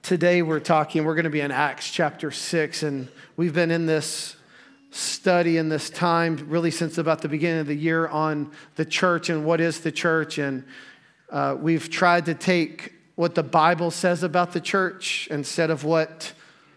Today we're going to be in Acts chapter 6, and we've been in this study in this time really since about the beginning of the year on the church and what is the church. And we've tried to take what the Bible says about the church instead of what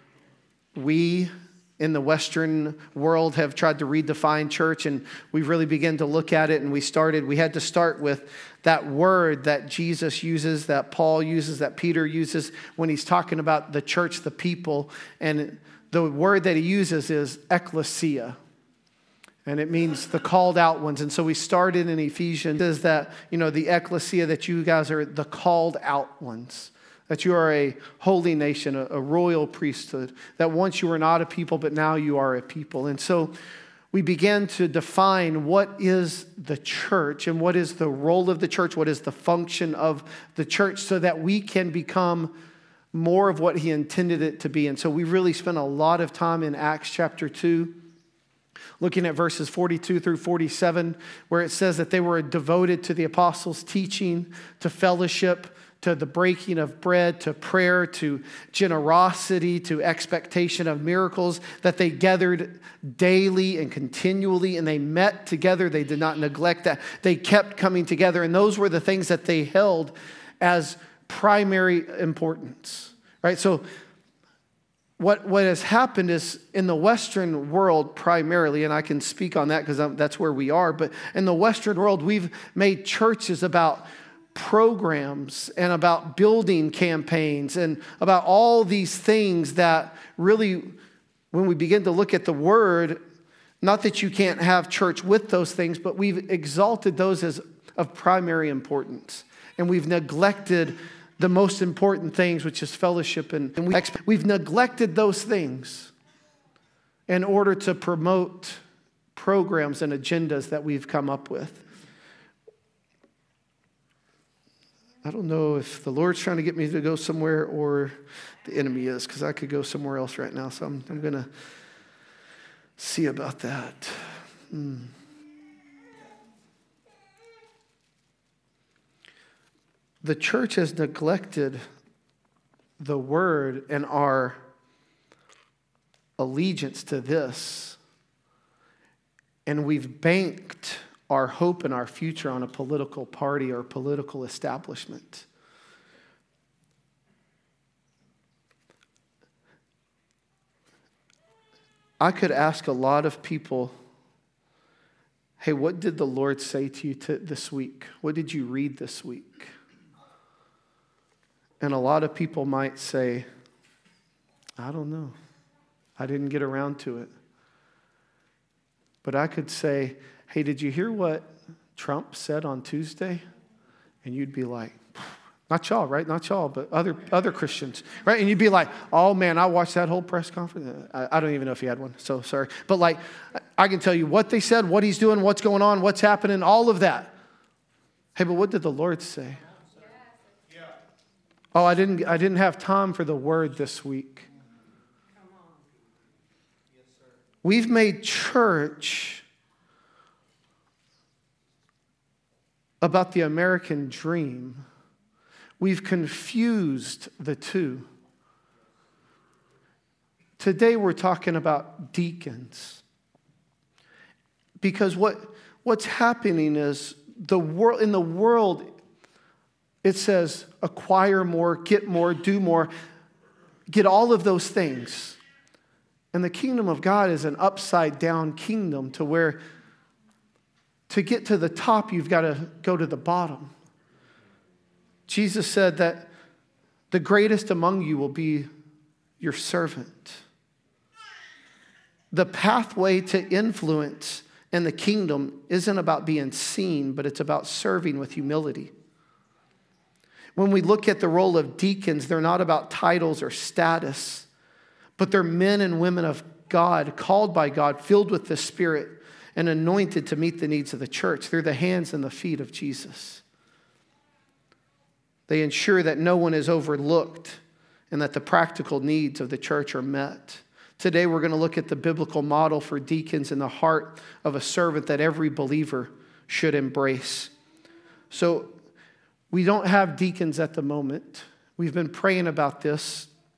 we in the Western world have tried to redefine church. And we've really begun to look at it, and we had to start with that word that Jesus uses, that Paul uses, that Peter uses when he's talking about the church, the people. And the word that he uses is ecclesia. And it means the called out ones. And so we started in Ephesians, says that, the ecclesia, that you guys are the called out ones. That you are a holy nation, a royal priesthood. That once you were not a people, but now you are a people. And so we began to define what is the church and what is the role of the church, what is the function of the church, so that we can become more of what he intended it to be. And so we really spent a lot of time in Acts chapter 2, looking at verses 42 through 47, where it says that they were devoted to the apostles' teaching, to fellowship, to the breaking of bread, to prayer, to generosity, to expectation of miracles, that they gathered daily and continually, and they met together. They did not neglect that. They kept coming together, and those were the things that they held as primary importance, right? So what has happened is in the Western world primarily, and I can speak on that because that's where we are, but in the Western world, we've made churches about programs and about building campaigns and about all these things that really, when we begin to look at the word, not that you can't have church with those things, but we've exalted those as of primary importance. And we've neglected the most important things, which is fellowship. And we've neglected those things in order to promote programs and agendas that we've come up with. I don't know if the Lord's trying to get me to go somewhere or the enemy is, because I could go somewhere else right now. So I'm going to see about that. The church has neglected the word and our allegiance to this. And we've banked our hope and our future on a political party or political establishment. I could ask a lot of people, hey, what did the Lord say to you this week? What did you read this week? And a lot of people might say, I don't know. I didn't get around to it. But I could say, hey, did you hear what Trump said on Tuesday? And you'd be like, not y'all, right? Not y'all, but other Christians, right? And you'd be like, oh man, I watched that whole press conference. I don't even know if he had one, so sorry. But I can tell you what they said, what he's doing, what's going on, what's happening, all of that. Hey, but what did the Lord say? Oh, I didn't have time for the word this week. We've made church about the American dream. We've confused the two. Today we're talking about deacons. Because what's happening is in the world, it says acquire more, do more, get all of those things. And the kingdom of God is an upside down kingdom to where to get to the top, you've got to go to the bottom. Jesus said that the greatest among you will be your servant. The pathway to influence in the kingdom isn't about being seen, but it's about serving with humility. When we look at the role of deacons, they're not about titles or status, but they're men and women of God, called by God, filled with the Spirit, and anointed to meet the needs of the church. They're the hands and the feet of Jesus. They ensure that no one is overlooked and that the practical needs of the church are met. Today we're going to look at the biblical model for deacons in the heart of a servant that every believer should embrace. So we don't have deacons at the moment. We've been praying about this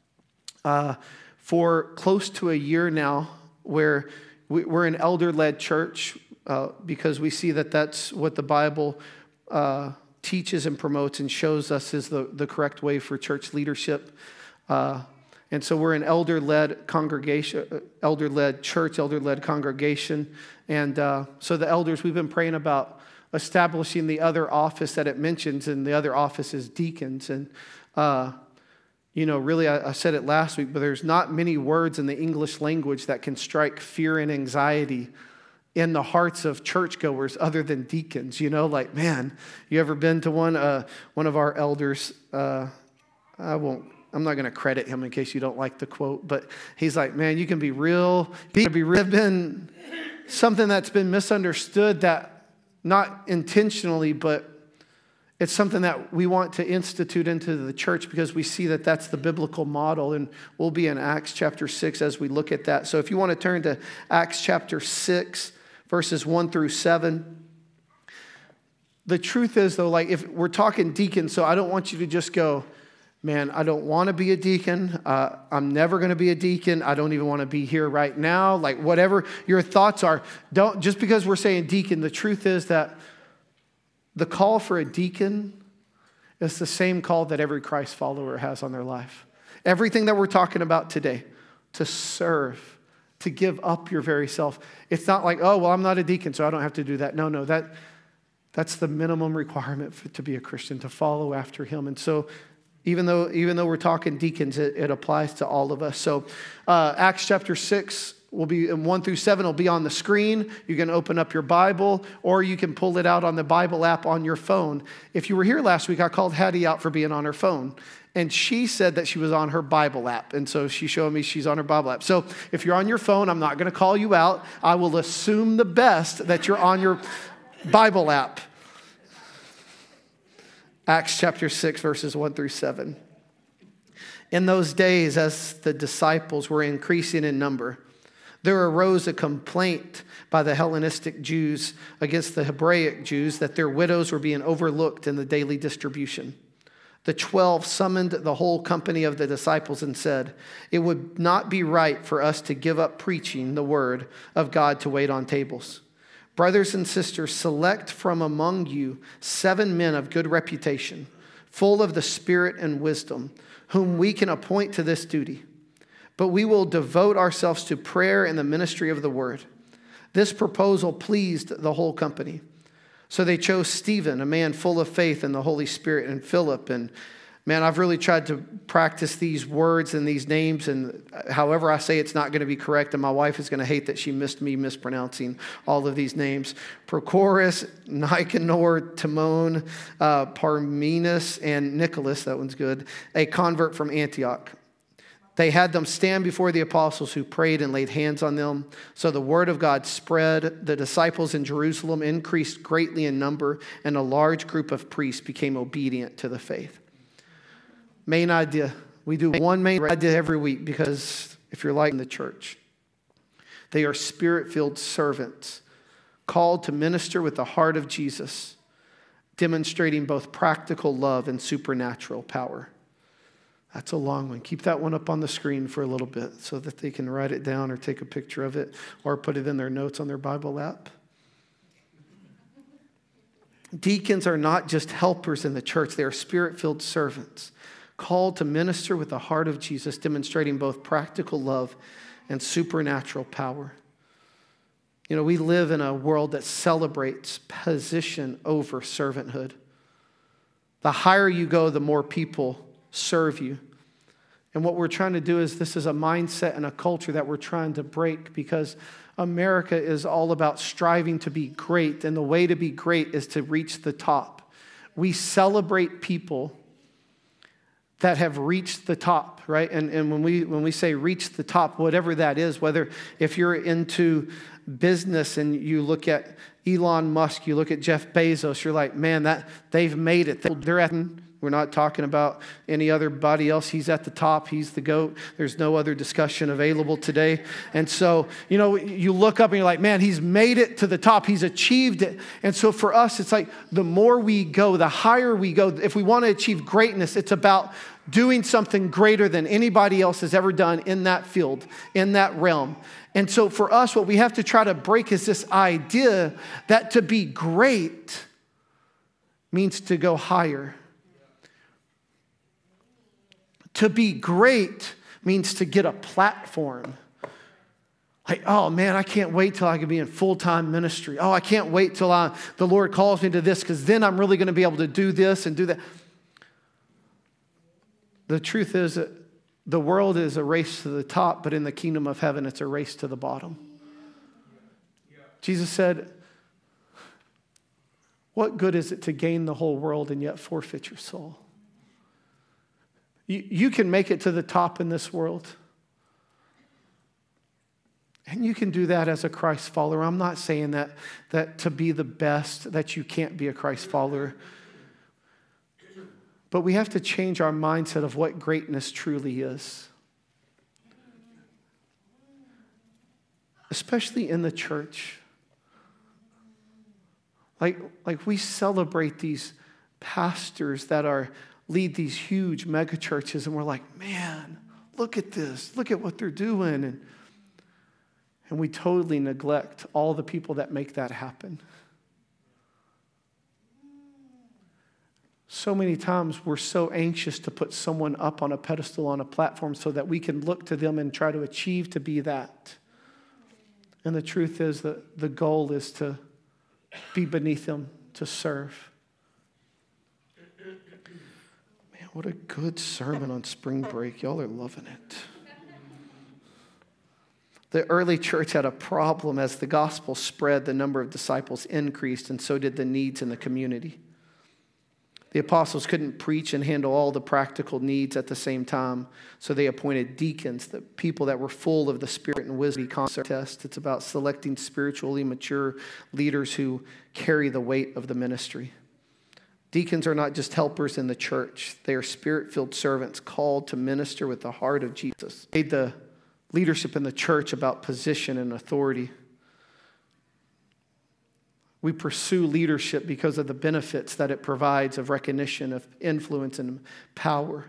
for close to a year now, where we're an elder-led church because we see that that's what the Bible teaches and promotes and shows us is the correct way for church leadership. And so we're an elder-led congregation, elder-led church, elder-led congregation. And so the elders, we've been praying about establishing the other office that it mentions, and the other office is deacons. And, really, I said it last week, but there's not many words in the English language that can strike fear and anxiety in the hearts of churchgoers other than deacons. Man, you ever been to one of our elders? I'm not going to credit him in case you don't like the quote, but he's like, man, you can be real. Have been something that's been misunderstood, that not intentionally, but it's something that we want to institute into the church because we see that that's the biblical model, and we'll be in Acts chapter 6 as we look at that. So if you want to turn to Acts chapter 6, verses 1 through 7. The truth is, though, like if we're talking deacons, so I don't want you to just go, man, I don't want to be a deacon. I'm never going to be a deacon. I don't even want to be here right now. Like whatever your thoughts are, don't, just because we're saying deacon, the truth is that the call for a deacon is the same call that every Christ follower has on their life. Everything that we're talking about today, to serve, to give up your very self. It's not like, oh, well, I'm not a deacon, so I don't have to do that. No, that's the minimum requirement to be a Christian, to follow after him. And so even though we're talking deacons, it applies to all of us. So Acts chapter 6 will be in 1 through 7 will be on the screen. You can open up your Bible, or you can pull it out on the Bible app on your phone. If you were here last week, I called Hattie out for being on her phone. And she said that she was on her Bible app. And so she showed me she's on her Bible app. So if you're on your phone, I'm not going to call you out. I will assume the best that you're on your Bible app. Acts chapter 6, verses 1 through 7. In those days, as the disciples were increasing in number, there arose a complaint by the Hellenistic Jews against the Hebraic Jews that their widows were being overlooked in the daily distribution. The 12 summoned the whole company of the disciples and said, "It would not be right for us to give up preaching the word of God to wait on tables. Brothers and sisters, select from among you 7 men of good reputation, full of the Spirit and wisdom, whom we can appoint to this duty. But we will devote ourselves to prayer and the ministry of the word." This proposal pleased the whole company. So they chose Stephen, a man full of faith in the Holy Spirit, and Philip. And man, I've really tried to practice these words and these names, and however I say it's not going to be correct, and my wife is going to hate that she missed me mispronouncing all of these names. Prochorus, Nicanor, Timon, Parmenas, and Nicholas, that one's good, a convert from Antioch. They had them stand before the apostles, who prayed and laid hands on them. So the word of God spread. The disciples in Jerusalem increased greatly in number, and a large group of priests became obedient to the faith. Main idea. We do one main idea every week, because if you're like in the church, they are Spirit-filled servants called to minister with the heart of Jesus, demonstrating both practical love and supernatural power. That's a long one. Keep that one up on the screen for a little bit so that they can write it down or take a picture of it or put it in their notes on their Bible app. Deacons are not just helpers in the church. They are Spirit-filled servants called to minister with the heart of Jesus, demonstrating both practical love and supernatural power. You know, we live in a world that celebrates position over servanthood. The higher you go, the more people serve you. And what we're trying to do is, this is a mindset and a culture that we're trying to break, because America is all about striving to be great, and the way to be great is to reach the top. We celebrate people that have reached the top, right? And when we say reach the top, whatever that is, whether if you're into business and you look at Elon Musk, you look at Jeff Bezos, you're like, man, that they've made it. They're at. We're not talking about any other body else. He's at the top. He's the GOAT. There's no other discussion available today. And so, you know, you look up and you're like, man, he's made it to the top. He's achieved it. And so for us, it's like the more we go, the higher we go. If we want to achieve greatness, it's about doing something greater than anybody else has ever done in that field, in that realm. And so for us, what we have to try to break is this idea that to be great means to go higher. To be great means to get a platform. Like, oh man, I can't wait till I can be in full-time ministry. Oh, I can't wait till the Lord calls me to this, because then I'm really going to be able to do this and do that. The truth is that the world is a race to the top, but in the kingdom of heaven, it's a race to the bottom. Jesus said, what good is it to gain the whole world and yet forfeit your soul? You can make it to the top in this world. And you can do that as a Christ follower. I'm not saying that to be the best, that you can't be a Christ follower. But we have to change our mindset of what greatness truly is. Especially in the church. Like we celebrate these pastors that lead these huge mega churches, and we're like, man, look at this. Look at what they're doing. And we totally neglect all the people that make that happen. So many times we're so anxious to put someone up on a pedestal, on a platform, so that we can look to them and try to achieve to be that. And the truth is that the goal is to be beneath them, to serve. Man, what a good sermon on spring break. Y'all are loving it. The early church had a problem. As the gospel spread, the number of disciples increased, and so did the needs in the community. The apostles couldn't preach and handle all the practical needs at the same time, so they appointed deacons, the people that were full of the Spirit and wisdom. Test. It's about selecting spiritually mature leaders who carry the weight of the ministry. Deacons are not just helpers in the church. They are Spirit-filled servants called to minister with the heart of Jesus. Made the leadership in the church about position and authority. We pursue leadership because of the benefits that it provides of recognition, of influence, and power.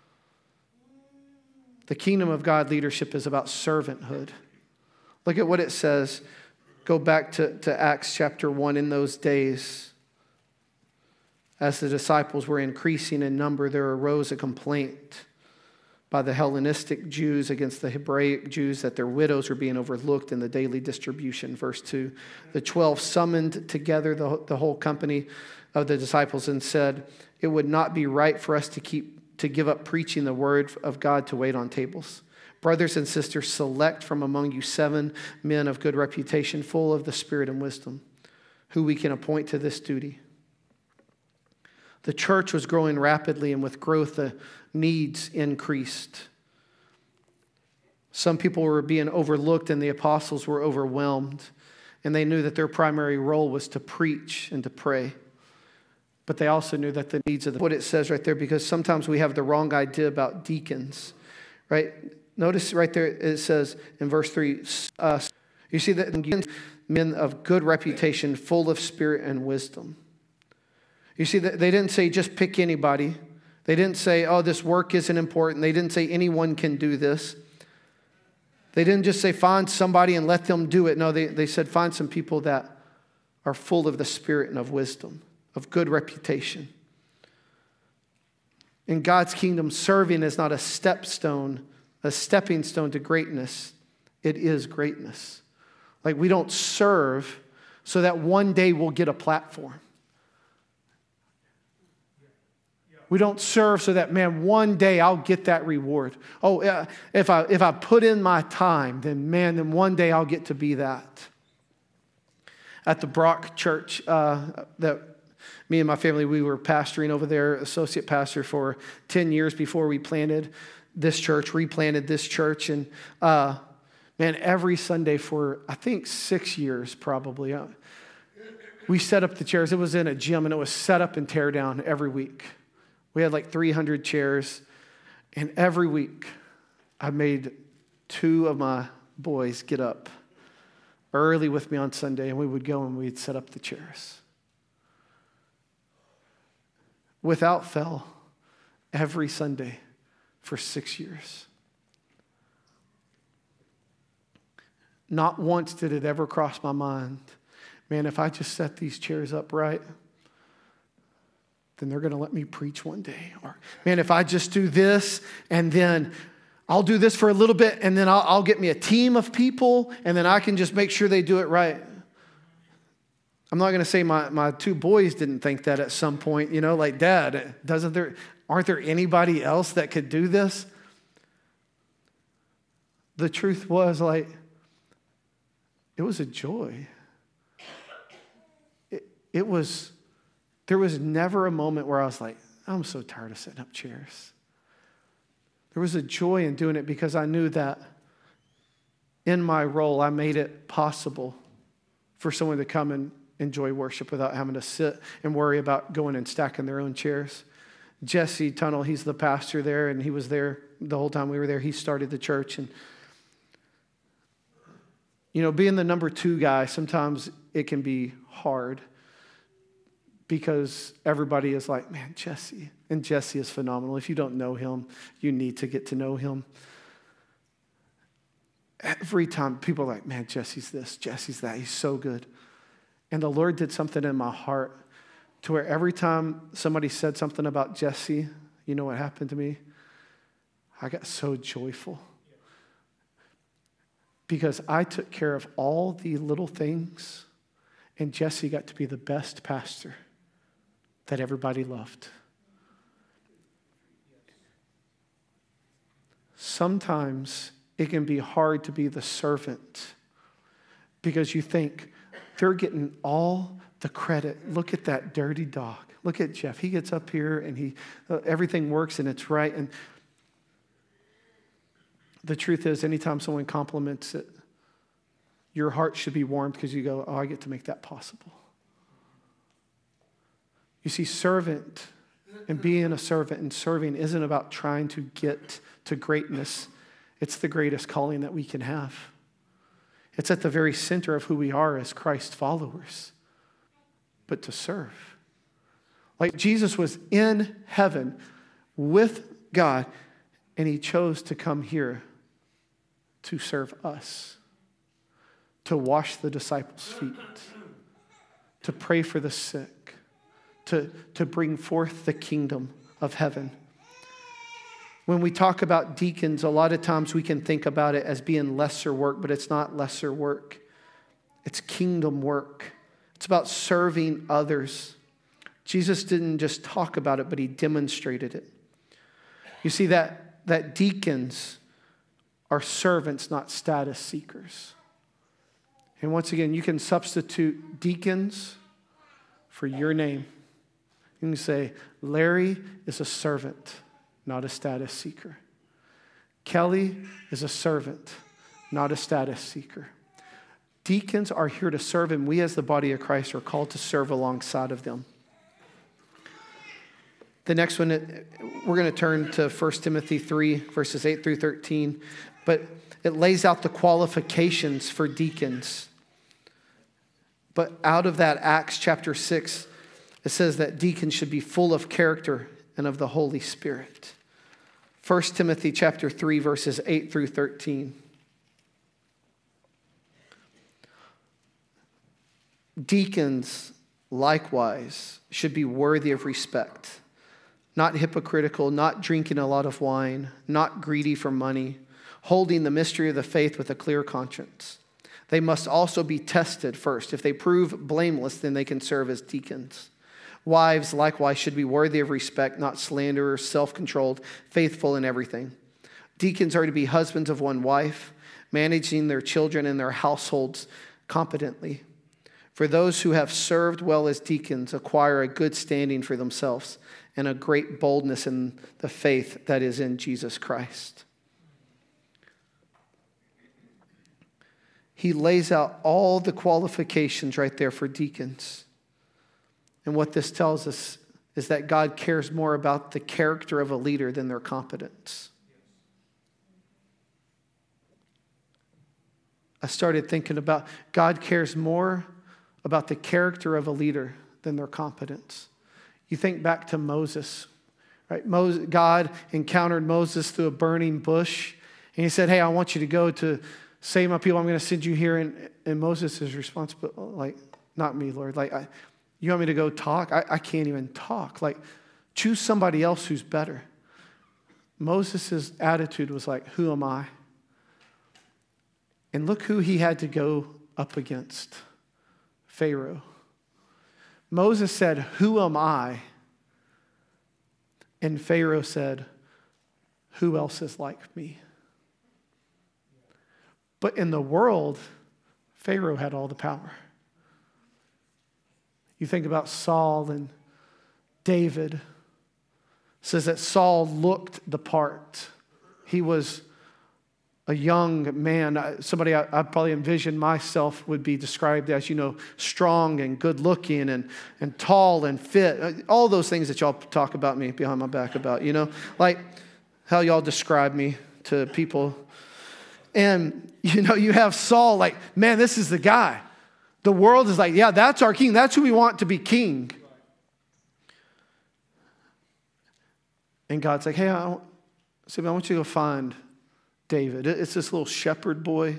The kingdom of God leadership is about servanthood. Look at what it says. Go back to Acts chapter 1. In those days, as the disciples were increasing in number, there arose a complaint by the Hellenistic Jews against the Hebraic Jews that their widows were being overlooked in the daily distribution. Verse 2, the 12 summoned together the whole company of the disciples and said, it would not be right for us to give up preaching the word of God to wait on tables. Brothers and sisters, select from among you 7 men of good reputation, full of the Spirit and wisdom, who we can appoint to this duty. The church was growing rapidly, and with growth, the needs increased. Some people were being overlooked, and the apostles were overwhelmed, and they knew that their primary role was to preach and to pray. But they also knew that the needs of what it says right there, because sometimes we have the wrong idea about deacons, right? Notice right there it says in verse 3, you see that men of good reputation, full of spirit and wisdom. You see, that they didn't say just pick anybody. They didn't say, oh, this work isn't important. They didn't say anyone can do this. They didn't just say find somebody and let them do it. No, they said find some people that are full of the Spirit and of wisdom, of good reputation. In God's kingdom, serving is not a stepping stone to greatness. It is greatness. Like, we don't serve so that one day we'll get a platform. We don't serve so that, man, one day I'll get that reward. Oh, if I put in my time, then one day I'll get to be that. At the Brock Church that me and my family, we were pastoring over there, associate pastor for 10 years before we planted this church, replanted this church. And every Sunday for, I think, 6 years probably, we set up the chairs. It was in a gym, and it was set up and tear down every week. We had like 300 chairs, and every week I made 2 of my boys get up early with me on Sunday, and we would go and we'd set up the chairs. Without fail, every Sunday, for 6 years. Not once did it ever cross my mind, man, if I just set these chairs up right, then they're going to let me preach one day. Or, man, if I just do this and then I'll do this for a little bit and then I'll get me a team of people and then I can just make sure they do it right. I'm not going to say my two boys didn't think that at some point, like, Dad, aren't there anybody else that could do this? The truth was, like, it was a joy. There was never a moment where I was like, I'm so tired of setting up chairs. There was a joy in doing it because I knew that in my role, I made it possible for someone to come and enjoy worship without having to sit and worry about going and stacking their own chairs. Jesse Tunnel, he's the pastor there, and he was there the whole time we were there. He started the church. And, being the number 2 guy, sometimes it can be hard because everybody is like, man, Jesse. And Jesse is phenomenal. If you don't know him, you need to get to know him. Every time people are like, man, Jesse's this, Jesse's that. He's so good. And the Lord did something in my heart to where every time somebody said something about Jesse, you know what happened to me? I got so joyful. Because I took care of all the little things, and Jesse got to be the best pastor that everybody loved. Sometimes it can be hard to be the servant because you think they're getting all the credit. Look at that dirty dog. Look at Jeff. He gets up here and everything works and it's right. And the truth is, anytime someone compliments it, your heart should be warmed because you go, oh, I get to make that possible. You see, servant and being a servant and serving isn't about trying to get to greatness. It's the greatest calling that we can have. It's at the very center of who we are as Christ followers, but to serve. Like Jesus was in heaven with God, and he chose to come here to serve us, to wash the disciples' feet, to pray for the sick, to bring forth the kingdom of heaven. When we talk about deacons, a lot of times we can think about it as being lesser work, but it's not lesser work. It's kingdom work. It's about serving others. Jesus didn't just talk about it, but he demonstrated it. You see, that deacons are servants, not status seekers. And once again, you can substitute deacons for your name. You can say, Larry is a servant, not a status seeker. Kelly is a servant, not a status seeker. Deacons are here to serve, and we as the body of Christ are called to serve alongside of them. The next one, we're going to turn to 1 Timothy 3, verses 8 through 13. But it lays out the qualifications for deacons. But out of that, Acts chapter 6, it says that deacons should be full of character and of the Holy Spirit. 1 Timothy chapter 3, verses 8 through 13. Deacons, likewise, should be worthy of respect, not hypocritical, not drinking a lot of wine, not greedy for money, holding the mystery of the faith with a clear conscience. They must also be tested first. If they prove blameless, then they can serve as deacons. Wives, likewise, should be worthy of respect, not slanderers, self-controlled, faithful in everything. Deacons are to be husbands of one wife, managing their children and their households competently. For those who have served well as deacons acquire a good standing for themselves and a great boldness in the faith that is in Jesus Christ. He lays out all the qualifications right there for deacons. And what this tells us is that God cares more about the character of a leader than their competence. I started thinking about God cares more about the character of a leader than their competence. You think back to Moses, right? God encountered Moses through a burning bush. And he said, hey, I want you to go to save my people. I'm going to send you here. And Moses' response, but like, not me, Lord. Like, you want me to go talk? I can't even talk. Like, choose somebody else who's better. Moses' attitude was like, who am I? And look who he had to go up against. Pharaoh. Moses said, who am I? And Pharaoh said, who else is like me? But in the world, Pharaoh had all the power. You think about Saul and David. It says that Saul looked the part. He was a young man. Somebody I probably envisioned myself would be described as, strong and good looking and tall and fit. All those things that y'all talk about me behind my back about, like how y'all describe me to people. And, you have Saul like, man, this is the guy. The world is like, yeah, that's our king. That's who we want to be king. And God's like, hey, I want you to go find David. It's this little shepherd boy.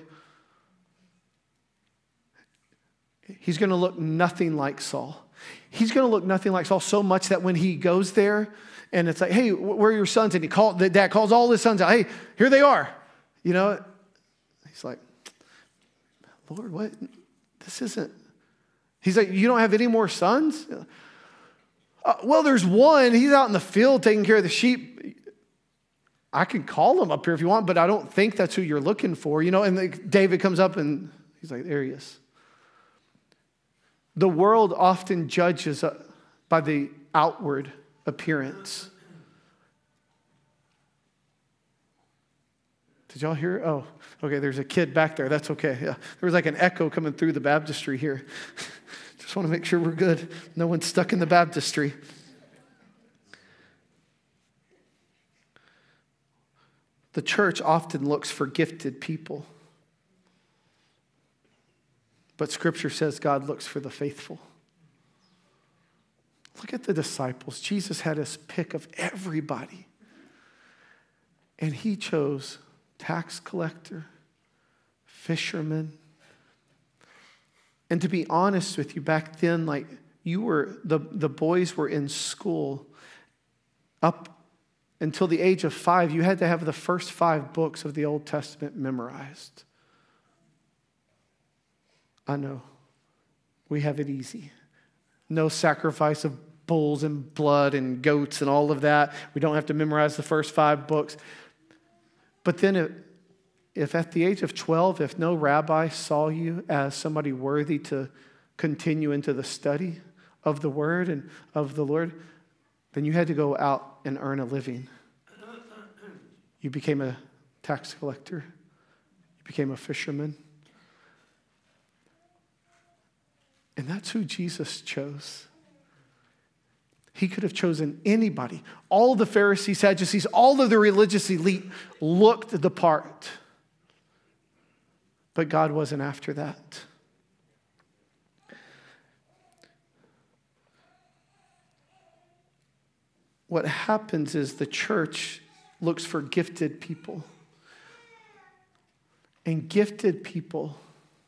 He's going to look nothing like Saul. He's going to look nothing like Saul so much that when he goes there and it's like, hey, where are your sons? And the dad calls all his sons out. Hey, here they are. He's like, Lord, what? This isn't. He's like, you don't have any more sons? Well, there's one. He's out in the field taking care of the sheep. I can call him up here if you want, but I don't think that's who you're looking for. And David comes up and he's like, there he is. The world often judges by the outward appearance. Did y'all hear? Oh, okay, there's a kid back there. That's okay. Yeah. There was like an echo coming through the baptistry here. Just want to make sure we're good. No one's stuck in the baptistry. The church often looks for gifted people. But Scripture says God looks for the faithful. Look at the disciples. Jesus had his pick of everybody. And he chose tax collector, fisherman. And to be honest with you, back then, like the boys were in school up until the age of 5. You had to have the first 5 books of the Old Testament memorized. I know. We have it easy. No sacrifice of bulls and blood and goats and all of that. We don't have to memorize the first 5 books. But then if at the age of 12, if no rabbi saw you as somebody worthy to continue into the study of the Word and of the Lord, then you had to go out and earn a living. You became a tax collector. You became a fisherman. And that's who Jesus chose. He could have chosen anybody. All the Pharisees, Sadducees, all of the religious elite looked the part. But God wasn't after that. What happens is the church looks for gifted people. And gifted people,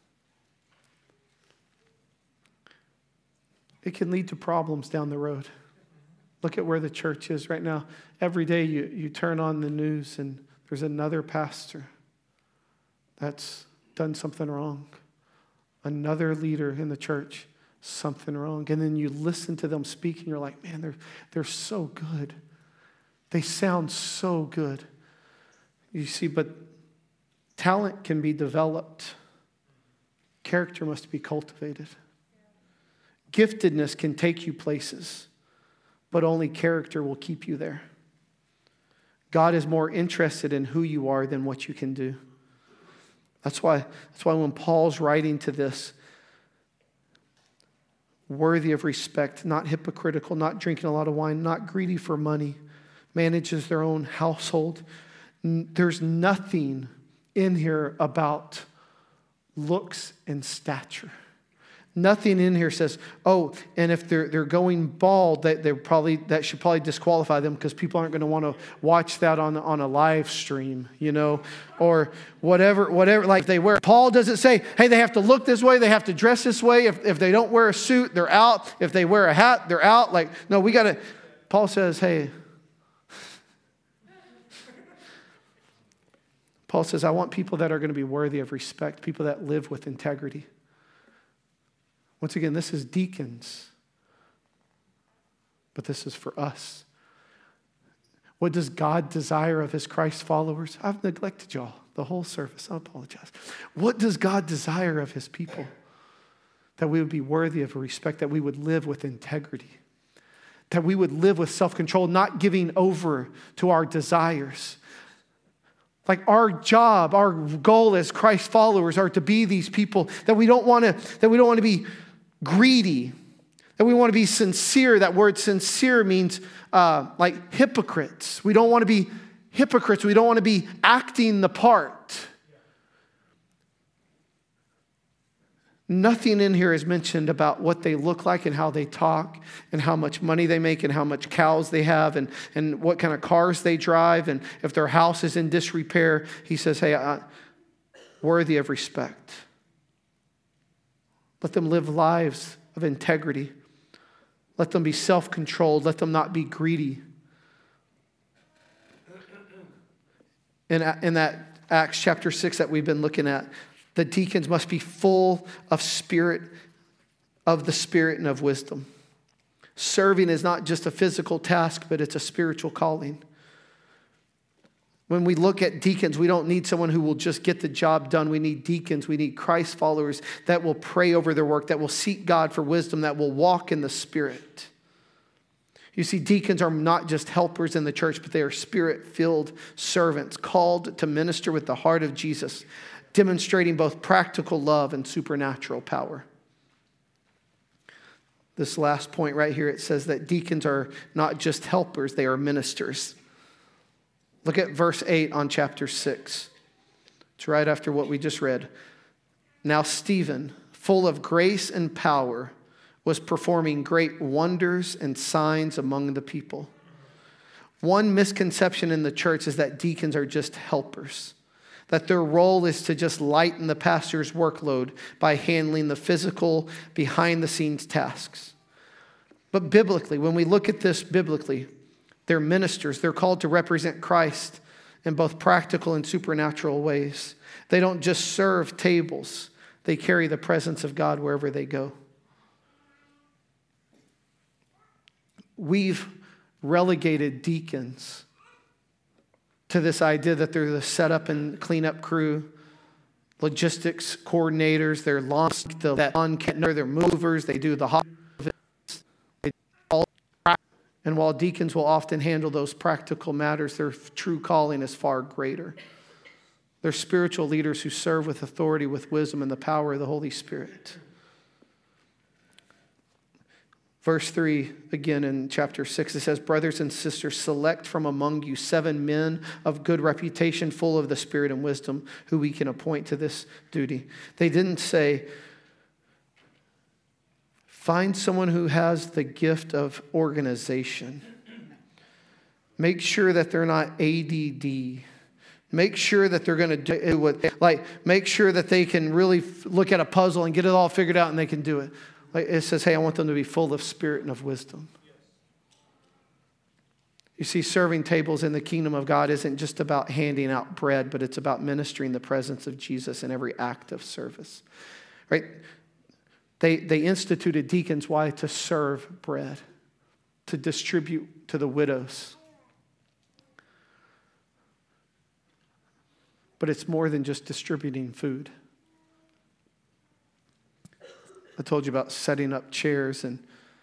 it can lead to problems down the road. Look at where the church is right now. Every day you turn on the news and there's another pastor that's done something wrong. Another leader in the church, something wrong. And then you listen to them speak and you're like, man, they're so good. They sound so good. You see, but talent can be developed. Character must be cultivated. Giftedness can take you places, but only character will keep you there. God is more interested in who you are than what you can do. That's why when Paul's writing to this, worthy of respect, not hypocritical, not drinking a lot of wine, not greedy for money, manages their own household. There's nothing in here about looks and stature. Nothing in here says, oh, and if they're going bald, that should probably disqualify them because people aren't going to want to watch that on a live stream, or whatever. Like they wear. Paul doesn't say, hey, they have to look this way, they have to dress this way. If they don't wear a suit, they're out. If they wear a hat, they're out. Like, no, we got to. Paul says, hey. Paul says, I want people that are going to be worthy of respect, people that live with integrity. Once again, this is deacons, but this is for us. What does God desire of his Christ followers? I've neglected y'all the whole service. I apologize. What does God desire of his people? That we would be worthy of respect, that we would live with integrity, that we would live with self-control, not giving over to our desires. Like our job, our goal as Christ followers are to be these people that we don't want to be greedy, that we want to be sincere. That word sincere means like hypocrites. We don't want to be hypocrites. We don't want to be acting the part. Nothing in here is mentioned about what they look like and how they talk and how much money they make and how much cows they have and what kind of cars they drive and if their house is in disrepair. He says, hey, worthy of respect. Let them live lives of integrity. Let them be self-controlled. Let them not be greedy. In that Acts chapter 6 that we've been looking at, the deacons must be full of the Spirit and of wisdom. Serving is not just a physical task, but it's a spiritual calling. When we look at deacons, we don't need someone who will just get the job done. We need deacons. We need Christ followers that will pray over their work, that will seek God for wisdom, that will walk in the Spirit. You see, deacons are not just helpers in the church, but they are Spirit-filled servants called to minister with the heart of Jesus, demonstrating both practical love and supernatural power. This last point right here, it says that deacons are not just helpers, they are ministers. Look at verse 8 on chapter 6. It's right after what we just read. Now Stephen, full of grace and power, was performing great wonders and signs among the people. One misconception in the church is that deacons are just helpers, that their role is to just lighten the pastor's workload by handling the physical, behind-the-scenes tasks. But biblically, when we look at this biblically, they're ministers. They're called to represent Christ in both practical and supernatural ways. They don't just serve tables. They carry the presence of God wherever they go. We've relegated deacons to this idea that they're the setup and cleanup crew, logistics coordinators, they're they're movers, they do the hot. And while deacons will often handle those practical matters, their true calling is far greater. They're spiritual leaders who serve with authority, with wisdom, and the power of the Holy Spirit. Verse 3, again in chapter 6, it says, brothers and sisters, select from among you 7 men of good reputation, full of the Spirit and wisdom, who we can appoint to this duty. They didn't say, find someone who has the gift of organization. Make sure that they're not ADD. Make sure that they're going to do what, make sure that they can really look at a puzzle and get it all figured out and they can do it. It says, hey, I want them to be full of spirit and of wisdom. You see, serving tables in the kingdom of God isn't just about handing out bread, but it's about ministering the presence of Jesus in every act of service. Right? They instituted deacons, why? To serve bread, to distribute to the widows. But it's more than just distributing food. I told you about setting up chairs and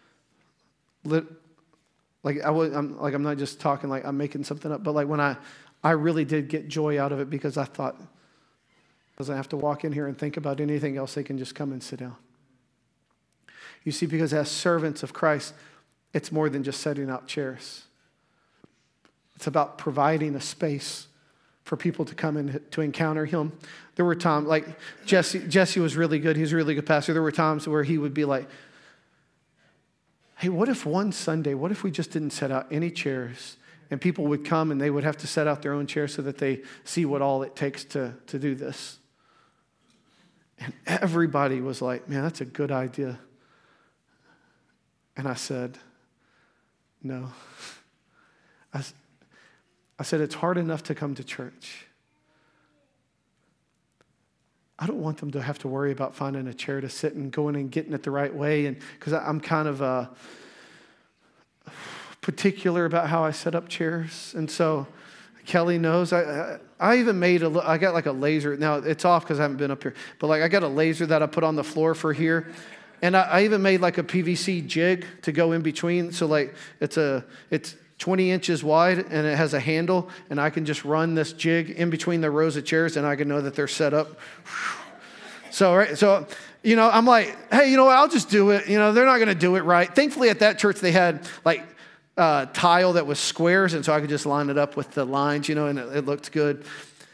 I'm not just talking like I'm making something up, but like when I really did get joy out of it because I thought, because I have to walk in here and think about anything else, they can just come and sit down. You see, because as servants of Christ, it's more than just setting out chairs. It's about providing a space for people to come and to encounter him. There were times, like Jesse was really good. He's a really good pastor. There were times where he would be like, hey, what if one Sunday, what if we just didn't set out any chairs and people would come and they would have to set out their own chairs so that they see what all it takes to do this? And everybody was like, man, that's a good idea. And I said, no. I said, it's hard enough to come to church. I don't want them to have to worry about finding a chair to sit and going and getting it the right way. And because I'm kind of particular about how I set up chairs. And so Kelly knows. I even made I got like a laser. Now it's off because I haven't been up here. But like I got a laser that I put on the floor for here. And I even made like a PVC jig to go in between. So like it's 20 inches wide and it has a handle, and I can just run this jig in between the rows of chairs and I can know that they're set up. So I'm like, hey, you know what? I'll just do it. They're not going to do it right. Thankfully at that church they had like tile that was squares, and so I could just line it up with the lines, and it looked good.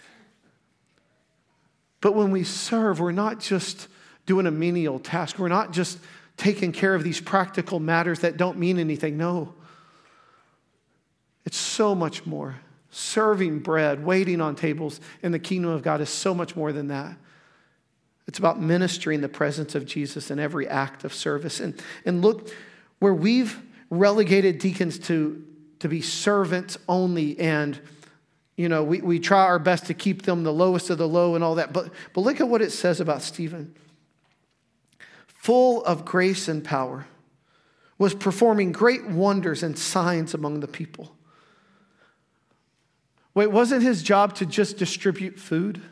But when we serve, we're not just doing a menial task. We're not just taking care of these practical matters that don't mean anything. No. It's so much more. Serving bread, waiting on tables in the kingdom of God is so much more than that. It's about ministering the presence of Jesus in every act of service. And look, where we've relegated deacons to be servants only, and we try our best to keep them the lowest of the low and all that. But look at what it says about Stephen. Full of grace and power, was performing great wonders and signs among the people. Wait, wasn't his job to just distribute food?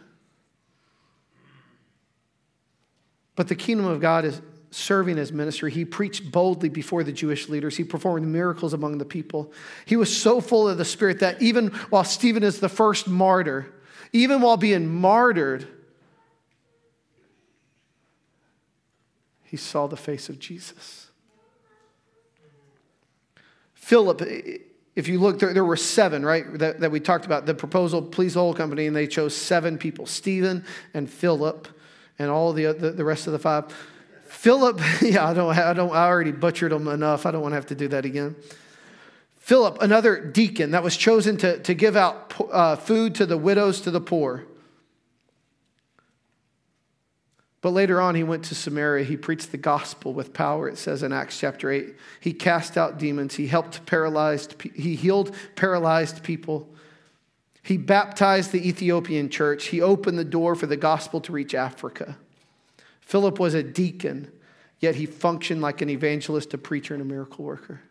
But the kingdom of God is serving his ministry. He preached boldly before the Jewish leaders. He performed miracles among the people. He was so full of the Spirit that even while Stephen is the first martyr, even while being martyred, he saw the face of Jesus. Philip, if you look, there were 7, right, that we talked about. The proposal pleased the whole company, and they chose 7 people, Stephen and Philip and all the rest of the 5. Philip, I already butchered them enough. I don't want to have to do that again. Philip, another deacon that was chosen to give out food to the widows, to the poor. But later on, he went to Samaria. He preached the gospel with power, it says in Acts chapter 8. He cast out demons. He healed paralyzed people. He baptized the Ethiopian church. He opened the door for the gospel to reach Africa. Philip was a deacon, yet he functioned like an evangelist, a preacher, and a miracle worker.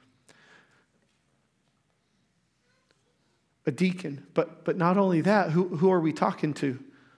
A deacon. But not only that, who are we talking to?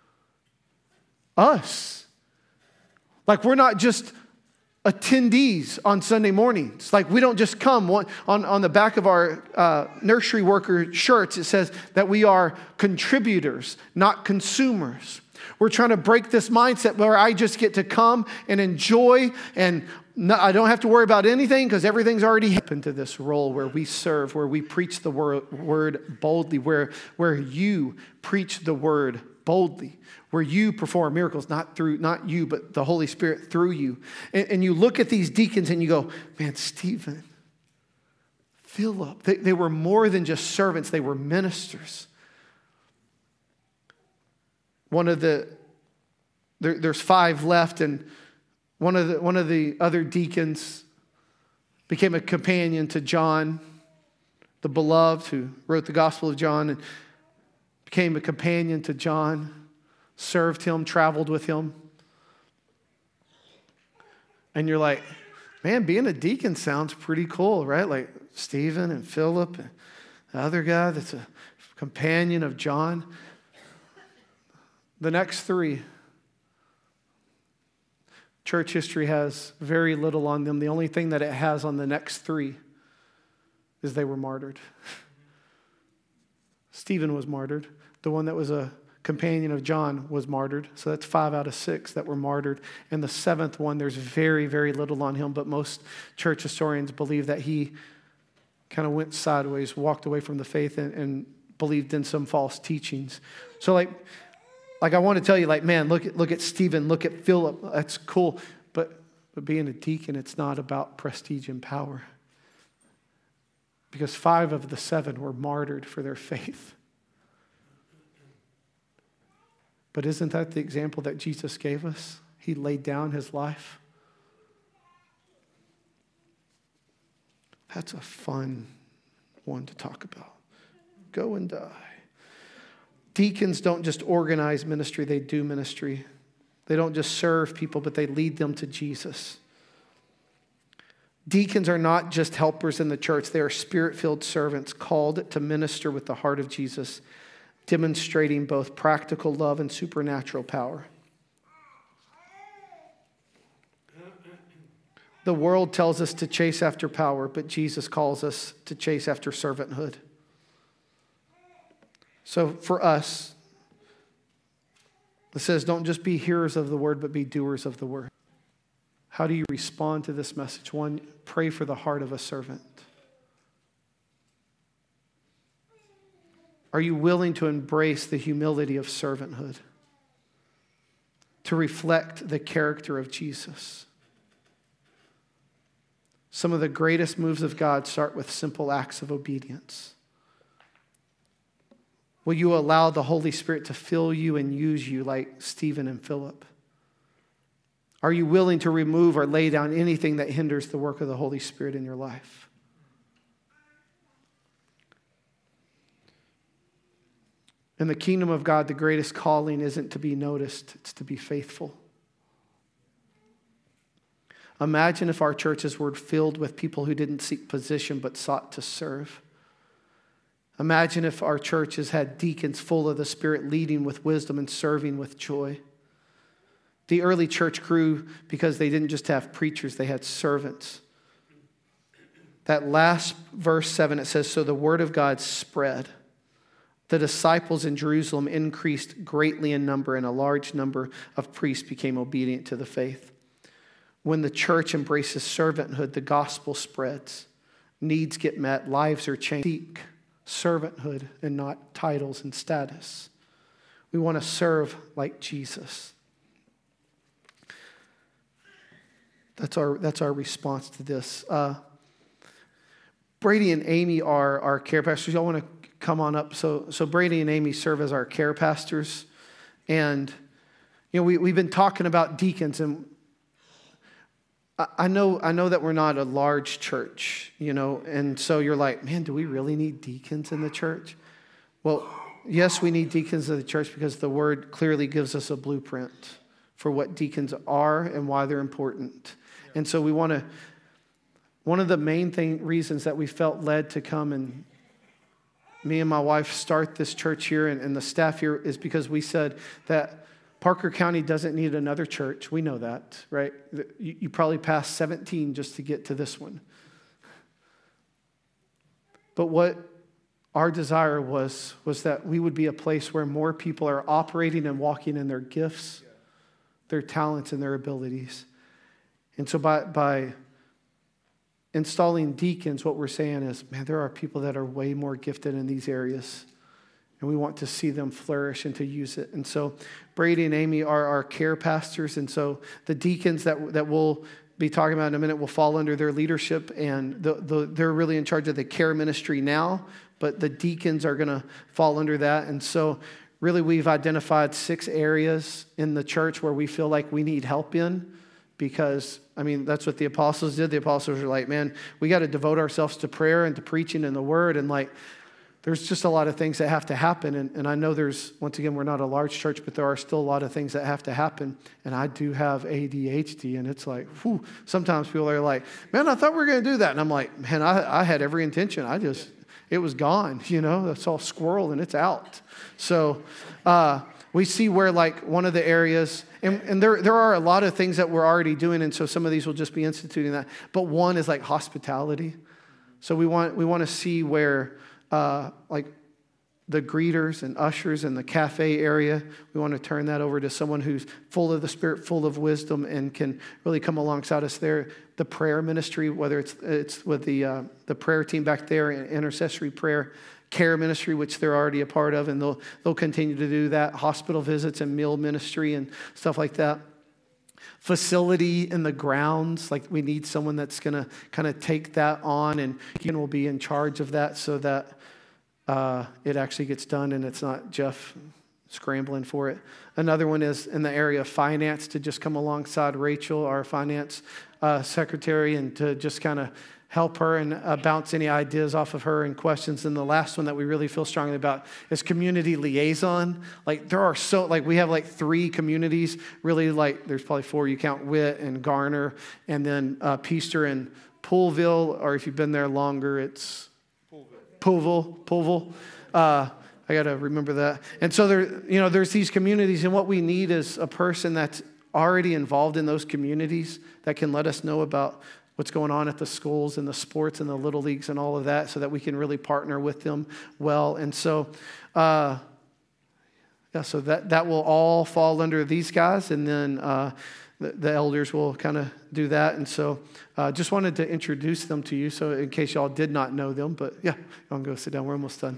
Us. Like, we're not just attendees on Sunday mornings. Like, we don't just come. On the back of our nursery worker shirts, it says that we are contributors, not consumers. We're trying to break this mindset where I just get to come and enjoy, and I don't have to worry about anything because everything's already happened. To this role where we serve, where we preach the word boldly, where you preach the word boldly, where you perform miracles, not you, but the Holy Spirit through you. And you look at these deacons and you go, man, Stephen, Philip, they were more than just servants, they were ministers. There's 5 left, and one of the other deacons became a companion to John, the beloved, who wrote the Gospel of John, and became a companion to John, served him, traveled with him. And you're like, man, being a deacon sounds pretty cool, right? Like Stephen and Philip and the other guy that's a companion of John. The next 3, church history has very little on them. The only thing that it has on the next 3 is they were martyred. Stephen was martyred. The one that was a companion of John was martyred. So that's 5 out of 6 that were martyred. And the 7th one, there's very, very little on him, but most church historians believe that he kind of went sideways, walked away from the faith, and believed in some false teachings. So like I want to tell you, like, man, look at Stephen, look at Philip. That's cool. But being a deacon, it's not about prestige and power. Because 5 of the 7 were martyred for their faith. But isn't that the example that Jesus gave us? He laid down his life. That's a fun one to talk about. Go and die. Deacons don't just organize ministry, they do ministry. They don't just serve people, but they lead them to Jesus. Deacons are not just helpers in the church. They are spirit-filled servants called to minister with the heart of Jesus, demonstrating both practical love and supernatural power. The world tells us to chase after power, but Jesus calls us to chase after servanthood. So for us, it says, don't just be hearers of the word, but be doers of the word. How do you respond to this message? 1, pray for the heart of a servant. Are you willing to embrace the humility of servanthood? To reflect the character of Jesus? Some of the greatest moves of God start with simple acts of obedience. Will you allow the Holy Spirit to fill you and use you like Stephen and Philip? Are you willing to remove or lay down anything that hinders the work of the Holy Spirit in your life? In the kingdom of God, the greatest calling isn't to be noticed, it's to be faithful. Imagine if our churches were filled with people who didn't seek position but sought to serve. Imagine if our churches had deacons full of the Spirit, leading with wisdom and serving with joy. The early church grew because they didn't just have preachers, they had servants. That last verse 7, it says, so the word of God spread. The disciples in Jerusalem increased greatly in number, and a large number of priests became obedient to the faith. When the church embraces servanthood, the gospel spreads. Needs get met, lives are changed. Seek servanthood and not titles and status. We want to serve like Jesus. That's our response to this. Brady and Amy are our care pastors. Y'all want to come on up? So Brady and Amy serve as our care pastors. And, we've been talking about deacons, and I know that we're not a large church, and so you're like, man, do we really need deacons in the church? Well, yes, we need deacons in the church because the word clearly gives us a blueprint for what deacons are and why they're important. And so one of the main reasons that we felt led to come and me and my wife start this church here and the staff here is because we said that Parker County doesn't need another church. We know that, right? You probably passed 17 just to get to this one. But what our desire was that we would be a place where more people are operating and walking in their gifts, their talents, and their abilities. And so by installing deacons, what we're saying is, man, there are people that are way more gifted in these areas. And we want to see them flourish and to use it. And so Brady and Amy are our care pastors. And so the deacons that we'll be talking about in a minute will fall under their leadership. And they're really in charge of the care ministry now. But the deacons are going to fall under that. And so really we've identified 6 areas in the church where we feel like we need help in. Because, that's what the apostles did. The apostles were like, man, we got to devote ourselves to prayer and to preaching and the word. And there's just a lot of things that have to happen. And I know once again, we're not a large church, but there are still a lot of things that have to happen. And I do have ADHD. And it's like, whew, sometimes people are like, man, I thought we were going to do that. And I'm like, man, I had every intention. It was gone, That's all squirrel and it's out. So we see where one of the areas, and there are a lot of things that we're already doing, and so some of these will just be instituting that. But one is hospitality. So we want to see where the greeters and ushers in the cafe area, we want to turn that over to someone who's full of the Spirit, full of wisdom, and can really come alongside us there. The prayer ministry, whether it's with the prayer team back there, and intercessory prayer, care ministry, which they're already a part of, and they'll continue to do that. Hospital visits and meal ministry and stuff like that. Facility in the grounds, like we need someone that's going to kind of take that on, and Keegan will be in charge of that so that it actually gets done and it's not Jeff scrambling for it. Another one is in the area of finance, to just come alongside Rachel, our finance secretary, and to just kind of help her and bounce any ideas off of her and questions. And the last one that we really feel strongly about is community liaison. Like there are we have like 3 communities, really, like there's probably 4. You count Witt and Garner, and then Peaster and Poolville, or if you've been there longer, it's Poolville. I got to remember that. And so there's these communities, and what we need is a person that's already involved in those communities that can let us know about what's going on at the schools and the sports and the little leagues and all of that, so that we can really partner with them well. And so, so that will all fall under these guys, and then the elders will kind of do that. And so just wanted to introduce them to you, so in case y'all did not know them. But yeah, y'all can go sit down. We're almost done.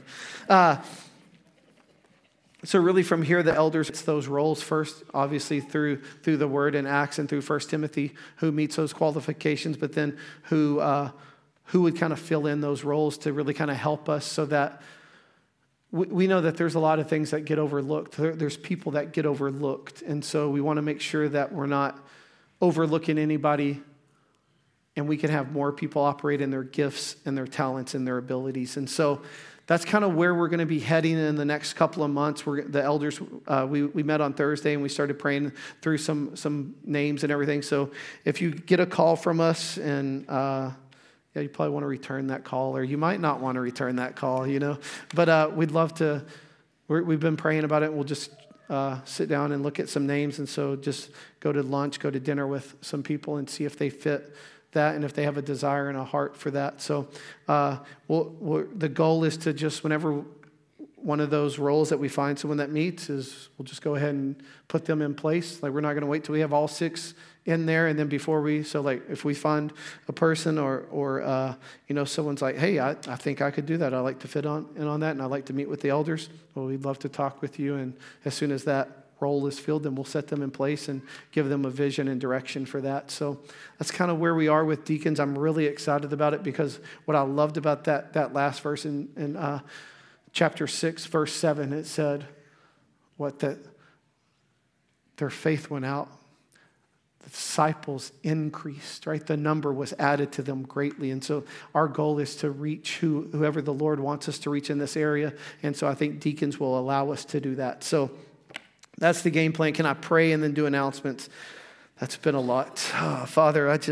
So really from here, the elders, it's those roles first, obviously through the word in Acts and through 1 Timothy, who meets those qualifications, but then who would kind of fill in those roles to really kind of help us, so that we know that there's a lot of things that get overlooked. There's people that get overlooked. And so we want to make sure that we're not overlooking anybody, and we can have more people operate in their gifts and their talents and their abilities. And so that's kind of where we're going to be heading in the next couple of months. The elders, we met on Thursday, and we started praying through some names and everything. So if you get a call from us, and you probably want to return that call, or you might not want to return that call, But we'd love to. We've been praying about it, and we'll just sit down and look at some names. And so just go to lunch, go to dinner with some people, and see if they fit that, and if they have a desire and a heart for that. So the goal is to just, whenever one of those roles that we find someone that meets, is we'll just go ahead and put them in place. Like we're not going to wait till we have all 6 in there, and then if we find a person or someone's like, hey, I think I could do that, I'd like to fit on that, and I'd like to meet with the elders, well, we'd love to talk with you. And as soon as that role is filled, then we'll set them in place and give them a vision and direction for that. So that's kind of where we are with deacons. I'm really excited about it, because what I loved about that last verse in chapter 6, verse 7, it said that their faith went out. The disciples increased, right? The number was added to them greatly. And so our goal is to reach whoever the Lord wants us to reach in this area. And so I think deacons will allow us to do that. So that's the game plan. Can I pray and then do announcements? That's been a lot. Oh, Father, I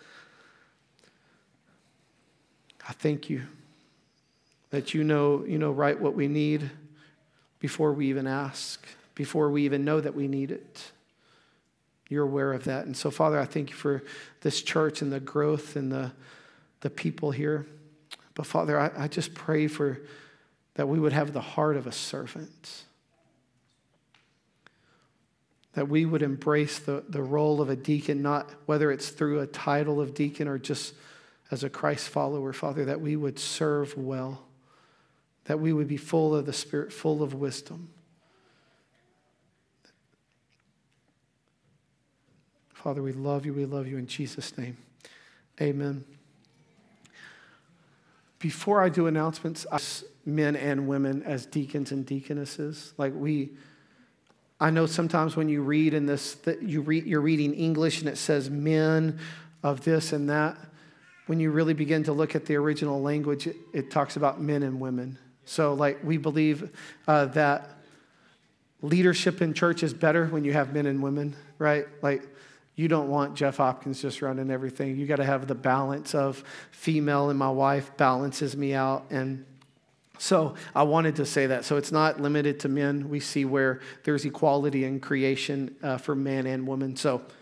thank you that you know right what we need before we even ask, before we even know that we need it. You're aware of that. And so, Father, I thank you for this church and the growth and the people here. But, Father, I just pray that we would have the heart of a servant, that we would embrace the role of a deacon, not whether it's through a title of deacon or just as a Christ follower, Father, that we would serve well, that we would be full of the Spirit, full of wisdom. Father, we love you in Jesus' name. Amen. Before I do announcements, men and women as deacons and deaconesses, I know sometimes when you read in this, you're reading English and it says men of this and that. When you really begin to look at the original language, it talks about men and women. So we believe that leadership in church is better when you have men and women, right? You don't want Jeff Hopkins just running everything. You got to have the balance of female, and my wife balances me out. And so I wanted to say that. So it's not limited to men. We see where there's equality in creation for man and woman. So